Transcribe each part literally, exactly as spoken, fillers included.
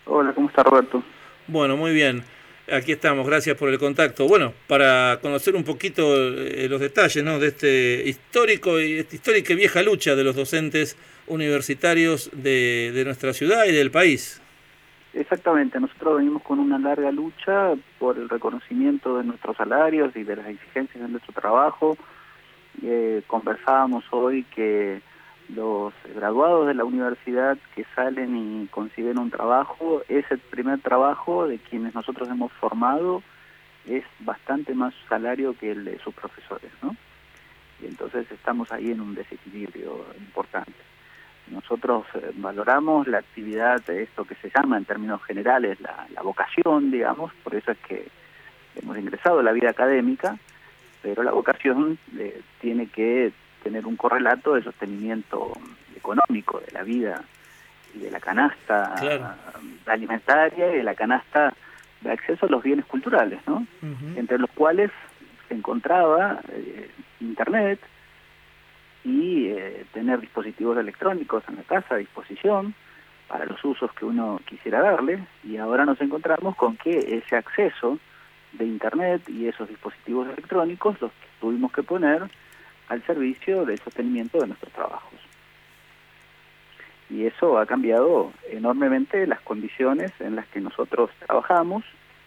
Hola, ¿cómo está Roberto? Bueno, muy bien. Aquí estamos, gracias por el contacto. Bueno, para conocer un poquito eh, los detalles, ¿no?, de este histórico y esta histórica y vieja lucha de los docentes universitarios de, de nuestra ciudad y del país. Exactamente, nosotros venimos con una larga lucha por el reconocimiento de nuestros salarios y de las exigencias de nuestro trabajo. Eh, conversábamos hoy que los graduados de la universidad que salen y consiguen un trabajo, ese primer trabajo de quienes nosotros hemos formado es bastante más salario que el de sus profesores, ¿no? Y entonces estamos ahí en un desequilibrio importante. Nosotros eh, valoramos la actividad de esto que se llama en términos generales la, la vocación, digamos, por eso es que hemos ingresado a la vida académica, pero la vocación eh, tiene que tener un correlato de sostenimiento económico de la vida y de la Claro. canasta alimentaria y de la canasta de acceso a los bienes culturales, ¿no? Uh-huh. Entre los cuales se encontraba eh, Internet, y eh, tener dispositivos electrónicos en la casa a disposición para los usos que uno quisiera darle, y ahora nos encontramos con que ese acceso de Internet y esos dispositivos electrónicos los tuvimos que poner al servicio del sostenimiento de nuestros trabajos. Y eso ha cambiado enormemente las condiciones en las que nosotros trabajamos,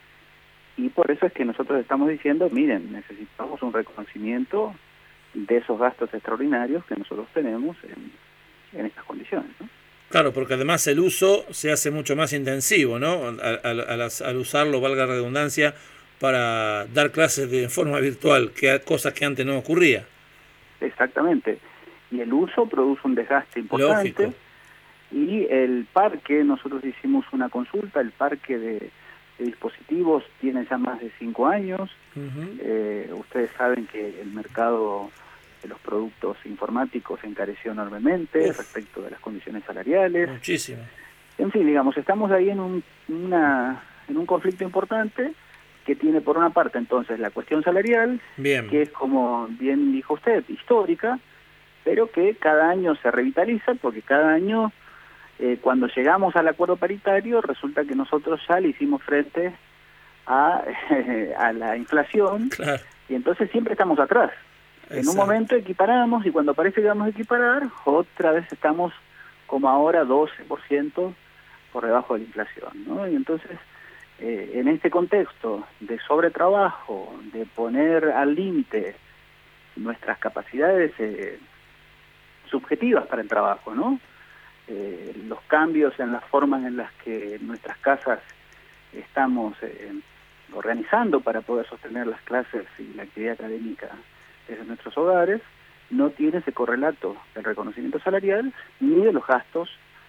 y por eso es que nosotros estamos diciendo, miren, necesitamos un reconocimiento de esos gastos extraordinarios que nosotros tenemos en, en estas condiciones, ¿no? Claro, porque además el uso se hace mucho más intensivo, ¿no? Al, al, al, al usarlo, valga la redundancia, para dar clases de forma virtual, que cosas que antes no ocurría. Exactamente. Y el uso produce un desgaste importante. Lógico. Y el parque, nosotros hicimos una consulta, el parque de, de dispositivos tiene ya más de cinco años. Uh-huh. Eh, ustedes saben que el mercado de los productos informáticos se encareció enormemente Uf. respecto de las condiciones salariales. Muchísimo. En fin, digamos, estamos ahí en un, una, en un conflicto importante que tiene por una parte entonces la cuestión salarial, bien. que es, como bien dijo usted, histórica, pero que cada año se revitaliza porque cada año, eh, cuando llegamos al acuerdo paritario, resulta que nosotros ya le hicimos frente a, eh, a la inflación, claro. Y entonces siempre estamos atrás. Exacto. En un momento equiparamos y cuando parece que vamos a equiparar, otra vez estamos como ahora doce por ciento por debajo de la inflación, ¿no? Y entonces, eh, en este contexto de sobretrabajo, de poner al límite nuestras capacidades eh, subjetivas para el trabajo, ¿no? Eh, los cambios en las formas en las que nuestras casas estamos eh, organizando para poder sostener las clases y la actividad académica desde nuestros hogares, no tiene ese correlato del reconocimiento salarial ni de los gastos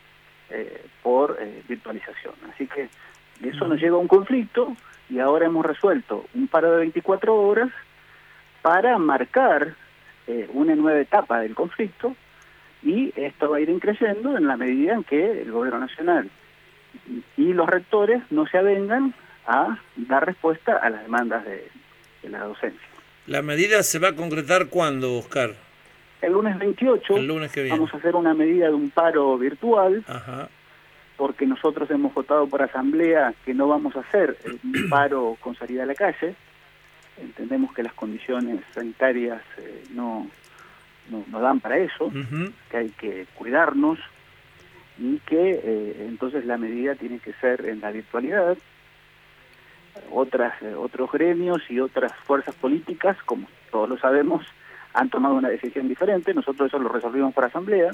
eh, por eh, virtualización. Así que eso nos lleva a un conflicto y ahora hemos resuelto un paro de veinticuatro horas para marcar eh, una nueva etapa del conflicto, y esto va a ir increciendo en la medida en que el gobierno nacional y los rectores no se avengan a dar respuesta a las demandas de, de la docencia. ¿La medida se va a concretar cuándo, Oscar? El lunes veintiocho el lunes que viene. Vamos a hacer una medida de un paro virtual. Ajá. Porque nosotros hemos votado por asamblea que no vamos a hacer un paro con salida a la calle. Entendemos que las condiciones sanitarias eh, no, no, no dan para eso, uh-huh. que hay que cuidarnos y que eh, entonces la medida tiene que ser en la virtualidad. Otras, eh, otros gremios y otras fuerzas políticas, como todos lo sabemos, han tomado una decisión diferente. Nosotros eso lo resolvimos por asamblea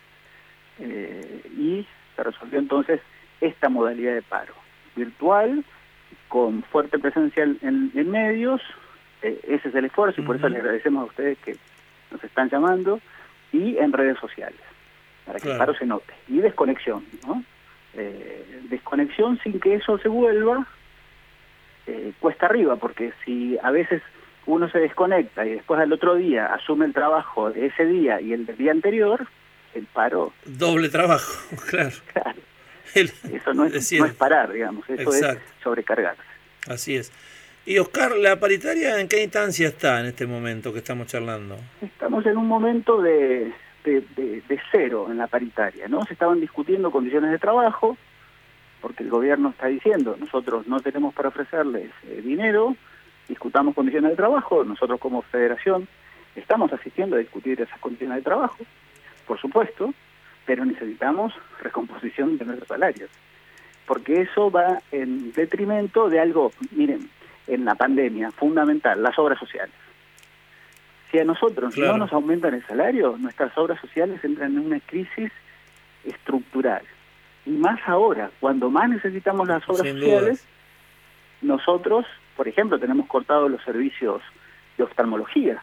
eh, y se resolvió entonces esta modalidad de paro virtual, con fuerte presencia en, en medios. Eh, ese es el esfuerzo, y por eso les agradecemos a ustedes que nos están llamando, y en redes sociales, para que claro. el paro se note. Y desconexión, ¿no? Eh, desconexión sin que eso se vuelva eh, cuesta arriba, porque si a veces uno se desconecta y después al otro día asume el trabajo de ese día y el del día anterior, el paro... Doble trabajo, claro. Claro. El, eso no es, no es parar, digamos, eso Exacto. es sobrecargarse. Así es. Y Oscar, ¿la paritaria en qué instancia está en este momento que estamos charlando? Estamos en un momento de, de, de, de cero en la paritaria, ¿no? Se estaban discutiendo condiciones de trabajo, porque el gobierno está diciendo, nosotros no tenemos para ofrecerles eh, dinero, discutamos condiciones de trabajo, nosotros como federación estamos asistiendo a discutir esas condiciones de trabajo, por supuesto, pero necesitamos recomposición de nuestros salarios, porque eso va en detrimento de algo, miren, en la pandemia, fundamental, las obras sociales. Si a nosotros claro. no nos aumentan el salario, nuestras obras sociales entran en una crisis estructural. Y más ahora, cuando más necesitamos las obras Sin sociales, dudas. nosotros, por ejemplo, tenemos cortado los servicios de oftalmología.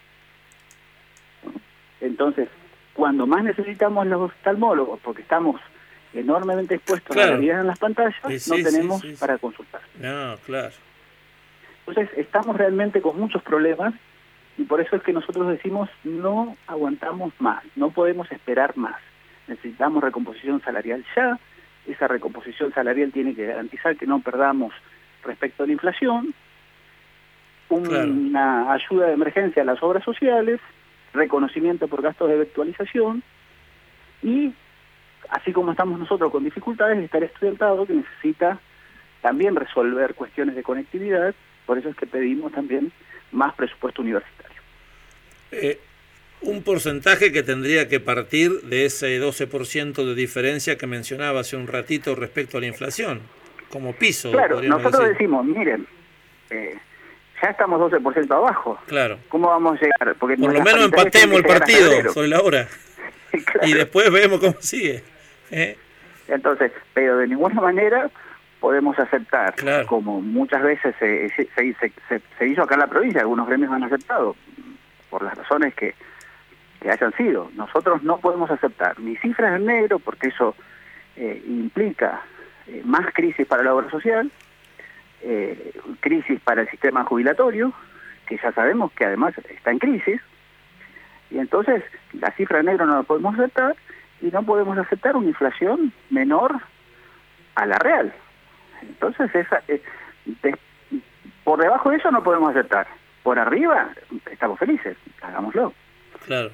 Entonces, cuando más necesitamos los oftalmólogos, porque estamos enormemente expuestos claro. a la vida en las pantallas, sí, sí, no tenemos sí, sí, para consultar. No, claro. Entonces, estamos realmente con muchos problemas y por eso es que nosotros decimos no aguantamos más, no podemos esperar más. Necesitamos recomposición salarial ya, esa recomposición salarial tiene que garantizar que no perdamos respecto a la inflación, un, claro. una ayuda de emergencia a las obras sociales, reconocimiento por gastos de virtualización y, así como estamos nosotros con dificultades, está el estudiantado que necesita también resolver cuestiones de conectividad, por eso es que pedimos también más presupuesto universitario. Eh, un porcentaje que tendría que partir de ese doce por ciento de diferencia que mencionaba hace un ratito respecto a la inflación, como piso. Claro, nosotros decir. decimos, miren, eh, ya estamos doce por ciento abajo. Claro. ¿Cómo vamos a llegar? Porque por lo menos empatemos el partido sobre la hora. Claro. Y después vemos cómo sigue. ¿Eh? Entonces, pero de ninguna manera podemos aceptar, claro. como muchas veces se, se, se, se, se hizo acá en la provincia, algunos gremios han aceptado, por las razones que, que hayan sido. Nosotros no podemos aceptar ni cifras en negro, porque eso eh, implica eh, más crisis para la obra social, eh, crisis para el sistema jubilatorio, que ya sabemos que además está en crisis, y entonces la cifra en negro no la podemos aceptar, y no podemos aceptar una inflación menor a la real. Entonces, esa, eh, de, por debajo de eso no podemos aceptar. Por arriba estamos felices, hagámoslo. Claro.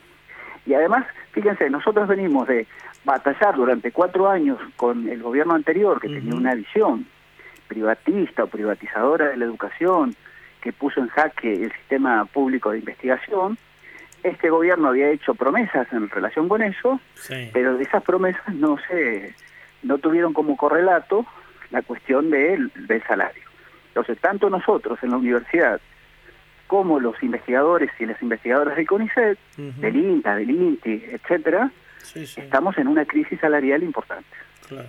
Y además, fíjense, nosotros venimos de batallar durante cuatro años con el gobierno anterior, que uh-huh. tenía una visión privatista o privatizadora de la educación, que puso en jaque el sistema público de investigación. Este gobierno había hecho promesas en relación con eso, sí. pero de esas promesas no se no tuvieron como correlato la cuestión de, del salario. Entonces, tanto nosotros en la universidad como los investigadores y las investigadoras del CONICET, uh-huh. del INTA, del INTI, etcétera, sí, sí. estamos en una crisis salarial importante. Claro.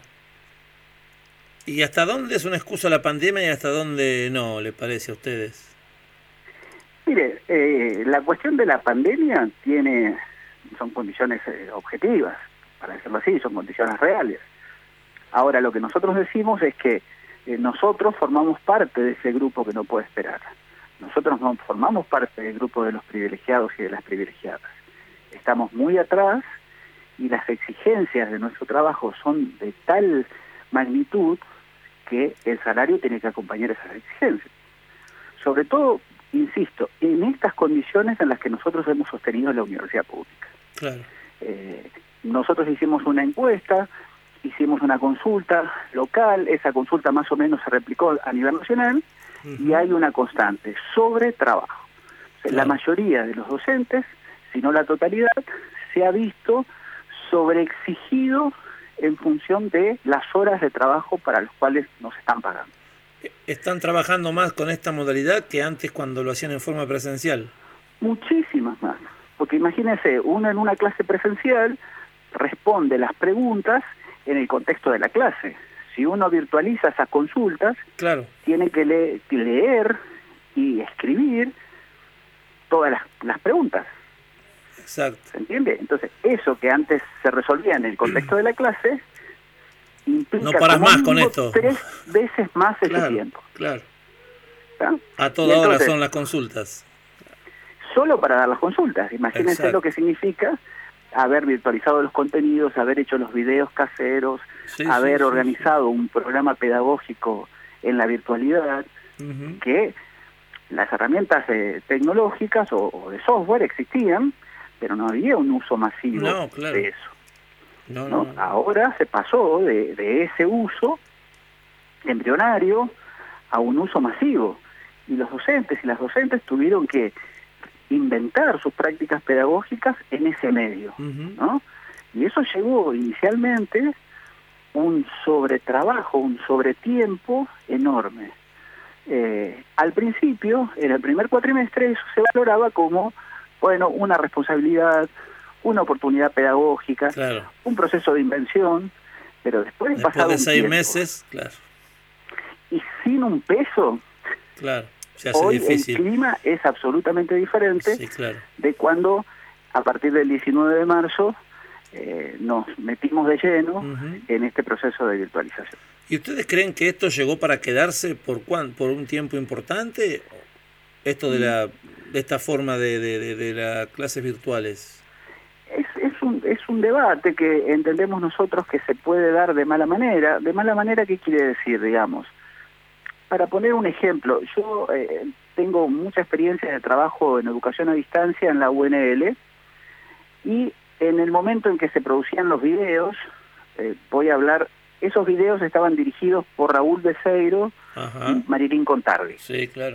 ¿Y hasta dónde es una excusa la pandemia y hasta dónde no, le parece a ustedes? Mire, eh, la cuestión de la pandemia tiene, son condiciones eh, objetivas, para decirlo así, son condiciones reales. Ahora, lo que nosotros decimos es que eh, nosotros formamos parte de ese grupo que no puede esperar. Nosotros no formamos parte del grupo de los privilegiados y de las privilegiadas. Estamos muy atrás y las exigencias de nuestro trabajo son de tal magnitud que el salario tiene que acompañar esas exigencias. Sobre todo, insisto, en estas condiciones en las que nosotros hemos sostenido la universidad pública. Claro. Eh, nosotros hicimos una encuesta, hicimos una consulta local, esa consulta más o menos se replicó a nivel nacional, uh-huh. y hay una constante sobre trabajo. O sea, claro. La mayoría de los docentes, si no la totalidad, se ha visto sobreexigido en función de las horas de trabajo para las cuales nos están pagando. ¿Están trabajando más con esta modalidad que antes cuando lo hacían en forma presencial? Muchísimas más. Porque imagínense, uno en una clase presencial responde las preguntas en el contexto de la clase. Si uno virtualiza esas consultas, claro. tiene que, le que leer y escribir todas las, las preguntas. Exacto. ¿Se entiende? Entonces, eso que antes se resolvía en el contexto de la clase, implica no paras más con esto. tres veces más ese claro, tiempo. Claro. ¿Está? A toda hora son las consultas. Solo para dar las consultas. Imagínense Exacto. lo que significa haber virtualizado los contenidos, haber hecho los videos caseros, sí, haber sí, organizado sí, sí. un programa pedagógico en la virtualidad, uh-huh. que las herramientas eh, tecnológicas o, o de software existían, pero no había un uso masivo no, claro. de eso. No, ¿no? no, no. Ahora se pasó de, de ese uso embrionario a un uso masivo. Y los docentes y las docentes tuvieron que inventar sus prácticas pedagógicas en ese medio, Uh-huh. ¿no? Y eso llevó inicialmente un sobretrabajo, un sobretiempo enorme. Eh, al principio, en el primer cuatrimestre, eso se valoraba como, bueno, una responsabilidad, una oportunidad pedagógica, Claro. un proceso de invención, pero después, Después pasado de un seis tiempo, meses, claro, y sin un peso, claro, se hace hoy difícil. el clima es absolutamente diferente Sí, claro. de cuando, a partir del diecinueve de marzo, eh, nos metimos de lleno Uh-huh. en este proceso de virtualización. ¿Y ustedes creen que esto llegó para quedarse por cuán, por un tiempo importante? Esto de la de esta forma de, de, de, de las clases virtuales. Es, es, un, es un debate que entendemos nosotros que se puede dar de mala manera. ¿De mala manera qué quiere decir, digamos? Para poner un ejemplo, yo eh, tengo mucha experiencia de trabajo en educación a distancia en la U N L, y en el momento en que se producían los videos, eh, voy a hablar, esos videos estaban dirigidos por Raúl Becerro Ajá. y Marilyn Contardi. Sí, claro.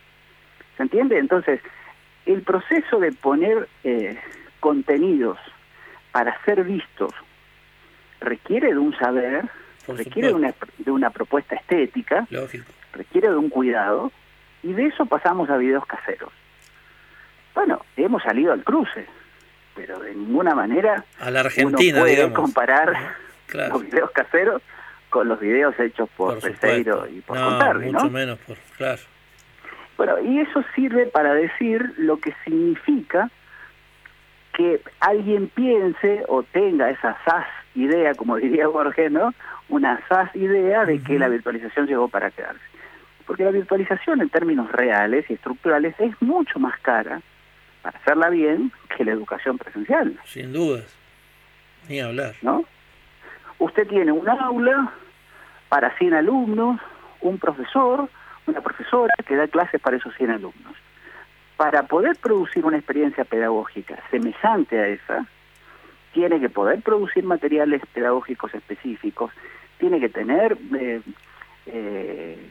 ¿Se entiende? Entonces, el proceso de poner eh, contenidos para ser vistos requiere de un saber, Por requiere de una, de una propuesta estética, lógico, requiere de un cuidado, y de eso pasamos a videos caseros. Bueno, hemos salido al cruce, pero de ninguna manera a la Argentina, uno puede digamos, comparar claro, los videos caseros con los videos hechos por, por Becerro supuesto, y por no, Contardi, mucho ¿no? menos, por, claro. Bueno, y eso sirve para decir lo que significa que alguien piense o tenga esa sas idea, como diría Borges, ¿no? Una sas idea de que Uh-huh. la virtualización llegó para quedarse. Porque la virtualización en términos reales y estructurales es mucho más cara, para hacerla bien, que la educación presencial, Sin dudas, ni hablar. ¿no? Usted tiene un aula para cien alumnos, un profesor, una profesora que da clases para esos cien alumnos. Para poder producir una experiencia pedagógica semejante a esa, tiene que poder producir materiales pedagógicos específicos, tiene que tener eh, eh,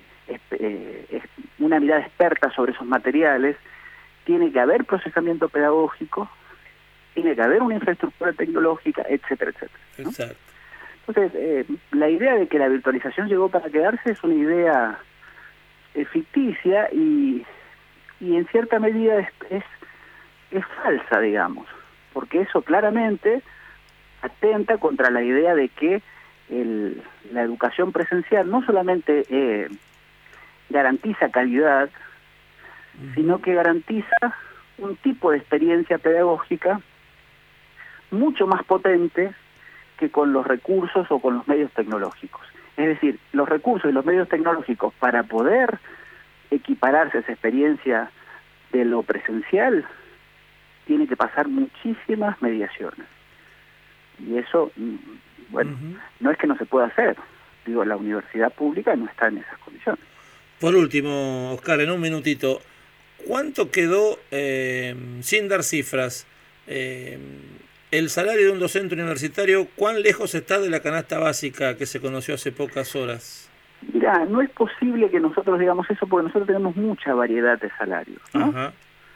eh, una mirada experta sobre esos materiales, tiene que haber procesamiento pedagógico, tiene que haber una infraestructura tecnológica, etcétera, etcétera, ¿no? Exacto. Entonces, eh, la idea de que la virtualización llegó para quedarse es una idea eh, ficticia y, y en cierta medida es, es, es falsa, digamos, porque eso claramente atenta contra la idea de que el, la educación presencial no solamente eh, garantiza calidad, uh-huh. sino que garantiza un tipo de experiencia pedagógica mucho más potente que con los recursos o con los medios tecnológicos. Es decir, los recursos y los medios tecnológicos para poder equipararse a esa experiencia de lo presencial tiene que pasar muchísimas mediaciones. Y eso, bueno, uh-huh. no es que no se pueda hacer. Digo, la universidad pública no está en esas condiciones. Por último, Oscar, en un minutito, ¿cuánto quedó, eh, sin dar cifras, eh, el salario de un docente universitario, cuán lejos está de la canasta básica que se conoció hace pocas horas? Mirá, no es posible que nosotros digamos eso porque nosotros tenemos mucha variedad de salarios, ¿no? Ajá.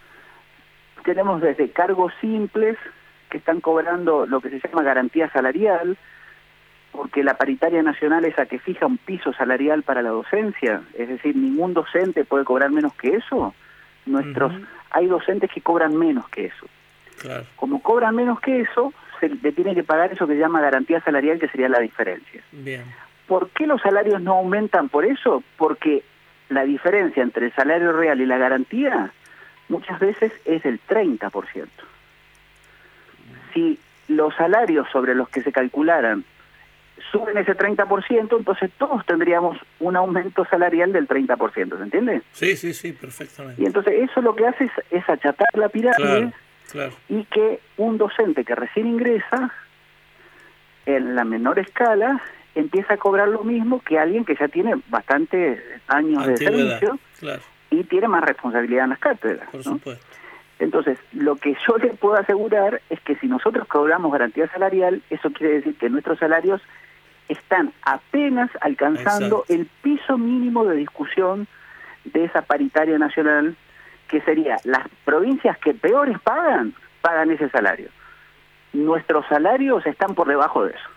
Tenemos desde cargos simples que están cobrando lo que se llama garantía salarial, porque la paritaria nacional es la que fija un piso salarial para la docencia, es decir, ningún docente puede cobrar menos que eso. Nuestros, uh-huh. Hay docentes que cobran menos que eso. Claro. Como cobran menos que eso, se le tiene que pagar eso que se llama garantía salarial, que sería la diferencia. Bien. ¿Por qué los salarios no aumentan por eso? Porque la diferencia entre el salario real y la garantía muchas veces es del treinta por ciento. Si los salarios sobre los que se calcularan suben ese treinta por ciento, entonces todos tendríamos un aumento salarial del treinta por ciento, ¿se entiende? Sí, sí, sí, perfectamente. Y entonces eso lo que hace es, es achatar la pirámide, claro, claro. Y que un docente que recién ingresa, en la menor escala, empieza a cobrar lo mismo que alguien que ya tiene bastantes años Antigüedad, de servicio, claro. Y tiene más responsabilidad en las cátedras, por ¿no? supuesto. Entonces, lo que yo le puedo asegurar es que si nosotros cobramos garantía salarial, eso quiere decir que nuestros salarios están apenas alcanzando Exacto. el piso mínimo de discusión de esa paritaria nacional, que sería las provincias que peores pagan, pagan ese salario. Nuestros salarios están por debajo de eso.